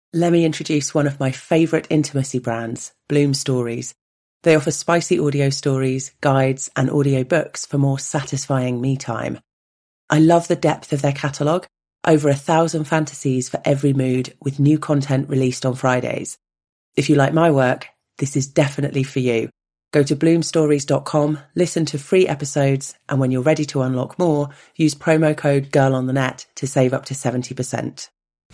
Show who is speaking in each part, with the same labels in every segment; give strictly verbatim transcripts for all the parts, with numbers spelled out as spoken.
Speaker 1: Let me introduce one of my favourite intimacy brands, Bloom Stories. They offer spicy audio stories, guides, and audio books for more satisfying me time. I love the depth of their catalogue, over a thousand fantasies for every mood, with new content released on Fridays. If you like my work, this is definitely for you. Go to bloom stories dot com, listen to free episodes, and when you're ready to unlock more, use promo code GIRLONTHENET to save up to seventy percent.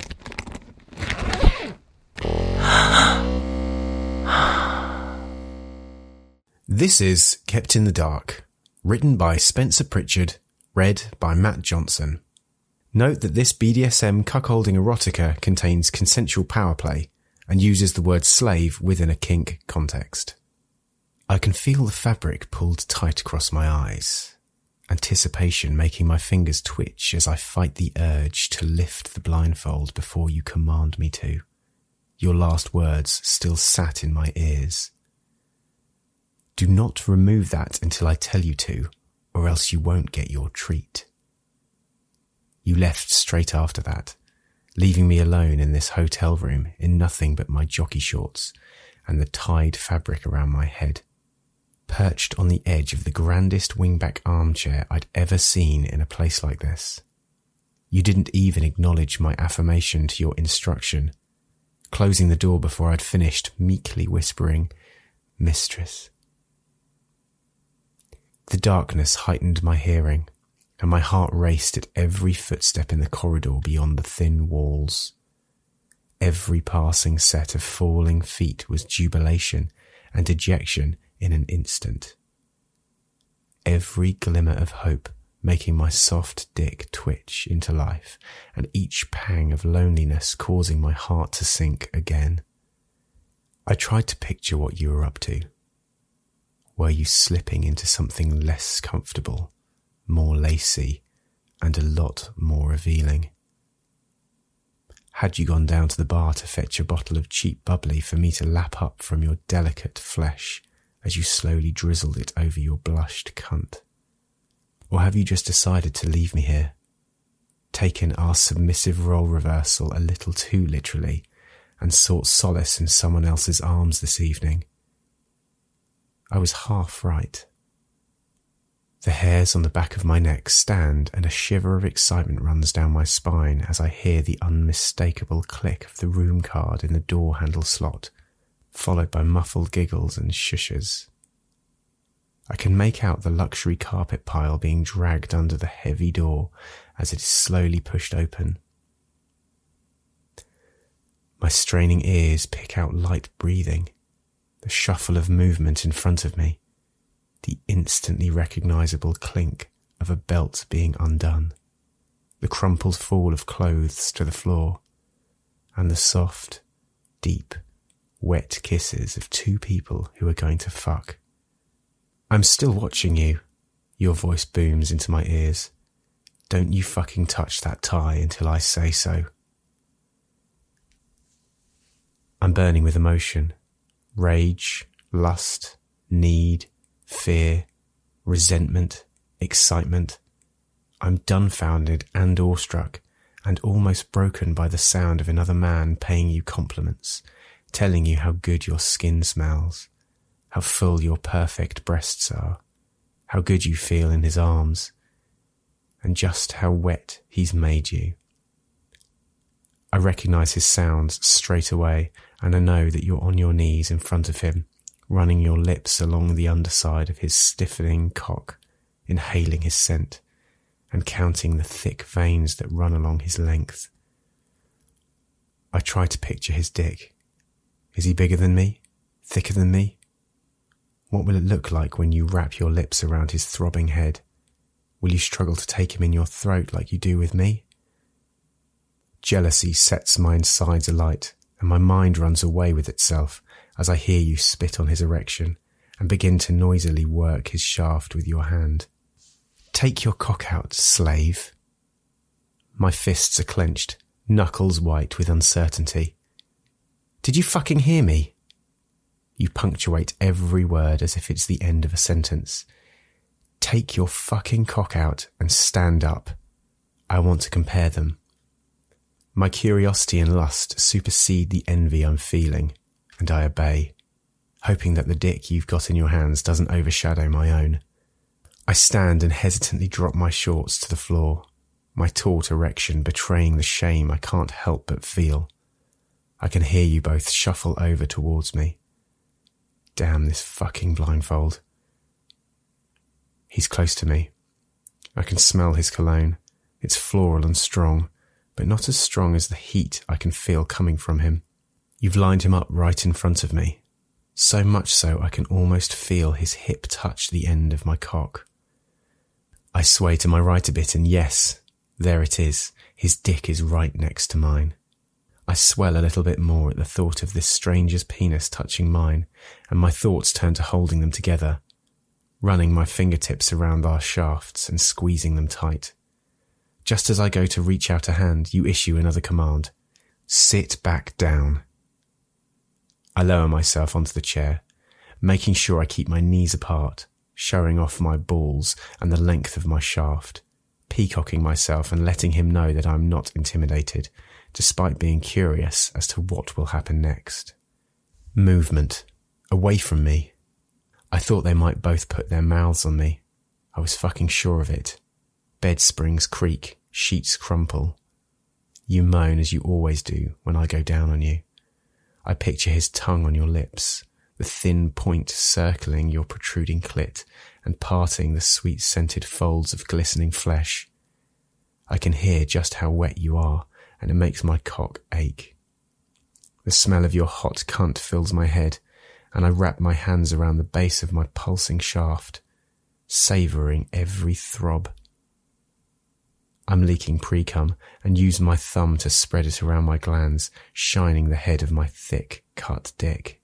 Speaker 2: This is Kept in the Dark, written by Spencer Pritchard, read by Matt Johnson. Note that this B D S M cuckolding erotica contains consensual power play and uses the word slave within a kink context. I can feel the fabric pulled tight across my eyes, anticipation making my fingers twitch as I fight the urge to lift the blindfold before you command me to. Your last words still sat in my ears. Do not remove that until I tell you to, or else you won't get your treat. You left straight after that, leaving me alone in this hotel room in nothing but my jockey shorts and the tied fabric around my head, perched on the edge of the grandest wingback armchair I'd ever seen in a place like this. You didn't even acknowledge my affirmation to your instruction, closing the door before I'd finished, meekly whispering, "Mistress." The darkness heightened my hearing, and my heart raced at every footstep in the corridor beyond the thin walls. Every passing set of falling feet was jubilation and dejection in an instant. Every glimmer of hope making my soft dick twitch into life, and each pang of loneliness causing my heart to sink again. I tried to picture what you were up to. Were you slipping into something less comfortable, more lacy, and a lot more revealing? Had you gone down to the bar to fetch a bottle of cheap bubbly for me to lap up from your delicate flesh as you slowly drizzled it over your blushed cunt? Or have you just decided to leave me here, taken our submissive role reversal a little too literally, and sought solace in someone else's arms this evening? I was half right. The hairs on the back of my neck stand, and a shiver of excitement runs down my spine as I hear the unmistakable click of the room card in the door handle slot, followed by muffled giggles and shushes. I can make out the luxury carpet pile being dragged under the heavy door as it is slowly pushed open. My straining ears pick out light breathing, the shuffle of movement in front of me, the instantly recognizable clink of a belt being undone, the crumpled fall of clothes to the floor, and the soft, deep, wet kisses of two people who are going to fuck. "I'm still watching you," your voice booms into my ears. "Don't you fucking touch that tie until I say so." I'm burning with emotion, rage, lust, need, fear, resentment, excitement. I'm dumbfounded and awestruck, and almost broken by the sound of another man paying you compliments, telling you how good your skin smells, how full your perfect breasts are, how good you feel in his arms, and just how wet he's made you. I recognise his sounds straight away, and I know that you're on your knees in front of him, running your lips along the underside of his stiffening cock, inhaling his scent, and counting the thick veins that run along his length. I try to picture his dick. Is he bigger than me? Thicker than me? What will it look like when you wrap your lips around his throbbing head? Will you struggle to take him in your throat like you do with me? Jealousy sets my insides alight, and my mind runs away with itself as I hear you spit on his erection and begin to noisily work his shaft with your hand. "Take your cock out, slave." My fists are clenched, knuckles white with uncertainty. "Did you fucking hear me?" You punctuate every word as if it's the end of a sentence. "Take your fucking cock out and stand up. I want to compare them." My curiosity and lust supersede the envy I'm feeling, and I obey, hoping that the dick you've got in your hands doesn't overshadow my own. I stand and hesitantly drop my shorts to the floor, my taut erection betraying the shame I can't help but feel. I can hear you both shuffle over towards me. Damn this fucking blindfold. He's close to me. I can smell his cologne. It's floral and strong, but not as strong as the heat I can feel coming from him. You've lined him up right in front of me, so much so I can almost feel his hip touch the end of my cock. I sway to my right a bit and yes, there it is. His dick is right next to mine. I swell a little bit more at the thought of this stranger's penis touching mine, and my thoughts turn to holding them together, running my fingertips around our shafts and squeezing them tight. Just as I go to reach out a hand, you issue another command. Sit back down. I lower myself onto the chair, making sure I keep my knees apart, showing off my balls and the length of my shaft, peacocking myself and letting him know that I'm not intimidated, despite being curious as to what will happen next. Movement. Away from me. I thought they might both put their mouths on me. I was fucking sure of it. Bed springs creak, sheets crumple. You moan as you always do when I go down on you. I picture his tongue on your lips, the thin point circling your protruding clit and parting the sweet-scented folds of glistening flesh. I can hear just how wet you are, and it makes my cock ache. The smell of your hot cunt fills my head, and I wrap my hands around the base of my pulsing shaft, savouring every throb. I'm leaking pre-cum and use my thumb to spread it around my glands, shining the head of my thick, cut dick.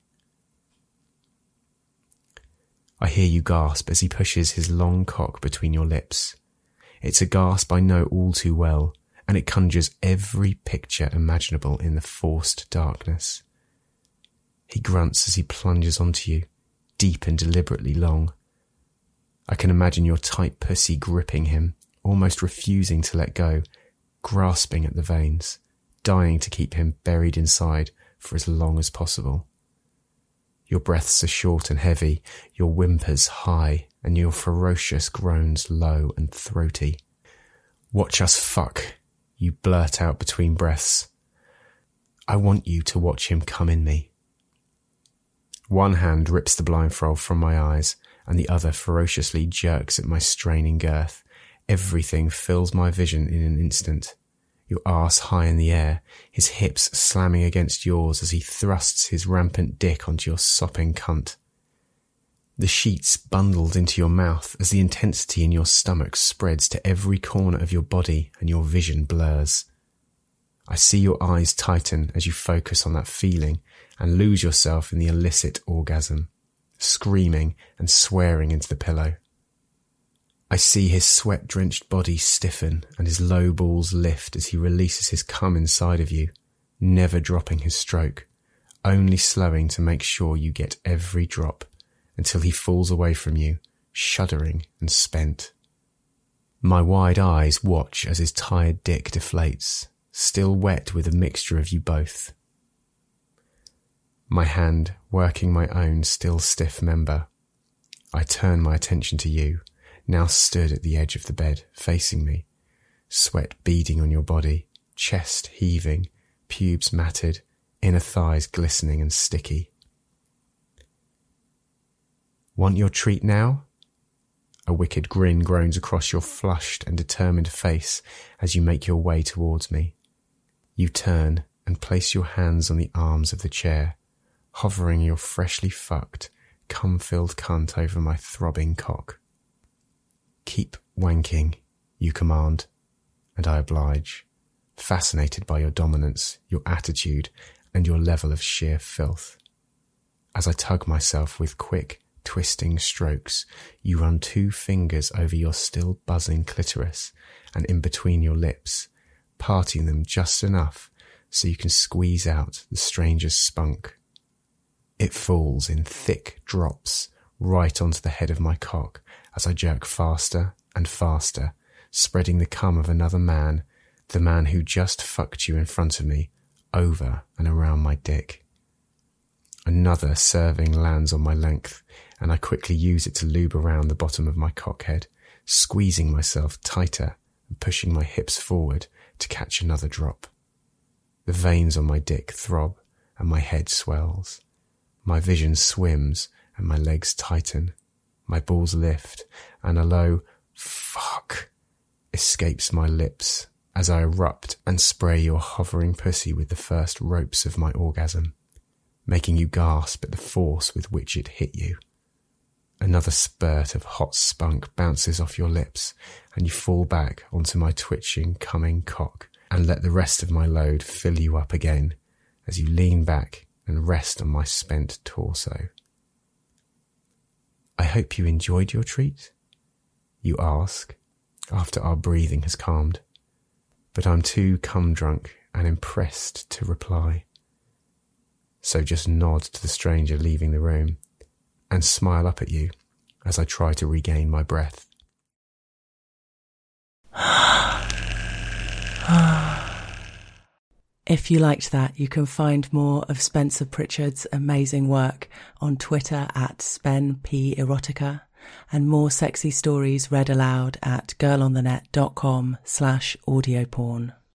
Speaker 2: I hear you gasp as he pushes his long cock between your lips. It's a gasp I know all too well, and it conjures every picture imaginable in the forced darkness. He grunts as he plunges onto you, deep and deliberately long. I can imagine your tight pussy gripping him, almost refusing to let go, grasping at the veins, dying to keep him buried inside for as long as possible. Your breaths are short and heavy, your whimpers high, and your ferocious groans low and throaty. Watch us fuck, you blurt out between breaths. I want you to watch him come in me. One hand rips the blindfold from my eyes, and the other ferociously jerks at my straining girth. Everything fills my vision in an instant. Your arse high in the air, his hips slamming against yours as he thrusts his rampant dick onto your sopping cunt. The sheets bundled into your mouth as the intensity in your stomach spreads to every corner of your body and your vision blurs. I see your eyes tighten as you focus on that feeling and lose yourself in the illicit orgasm, screaming and swearing into the pillow. I see his sweat-drenched body stiffen and his low balls lift as he releases his cum inside of you, never dropping his stroke, only slowing to make sure you get every drop until he falls away from you, shuddering and spent. My wide eyes watch as his tired dick deflates, still wet with a mixture of you both. My hand working my own still stiff member. I turn my attention to you, now stood at the edge of the bed, facing me, sweat beading on your body, chest heaving, pubes matted, inner thighs glistening and sticky. Want your treat now? A wicked grin groans across your flushed and determined face as you make your way towards me. You turn and place your hands on the arms of the chair, hovering your freshly fucked, cum-filled cunt over my throbbing cock. Keep wanking, you command, and I oblige, fascinated by your dominance, your attitude, and your level of sheer filth. As I tug myself with quick, twisting strokes, you run two fingers over your still buzzing clitoris and in between your lips, parting them just enough so you can squeeze out the stranger's spunk. It falls in thick drops right onto the head of my cock as I jerk faster and faster, spreading the cum of another man, The man who just fucked you in front of me, over and around my dick. Another serving lands on my length, and I quickly use it to lube around the bottom of my cockhead, squeezing myself tighter and pushing my hips forward to catch another drop. The veins on my dick throb and my head swells. My vision swims and my legs tighten. My balls lift and a low fuck escapes my lips as I erupt and spray your hovering pussy with the first ropes of my orgasm, making you gasp at the force with which it hit you. Another spurt of hot spunk bounces off your lips, and you fall back onto my twitching, coming cock and let the rest of my load fill you up again as you lean back and rest on my spent torso. I hope you enjoyed your treat, you ask, after our breathing has calmed, but I'm too cum-drunk and impressed to reply. So just nod to the stranger leaving the room and smile up at you as I try to regain my breath.
Speaker 1: If you liked that, you can find more of Spencer Pritchard's amazing work on Twitter at SpenPerotica, and more sexy stories read aloud at girlonthenet.com slash audioporn.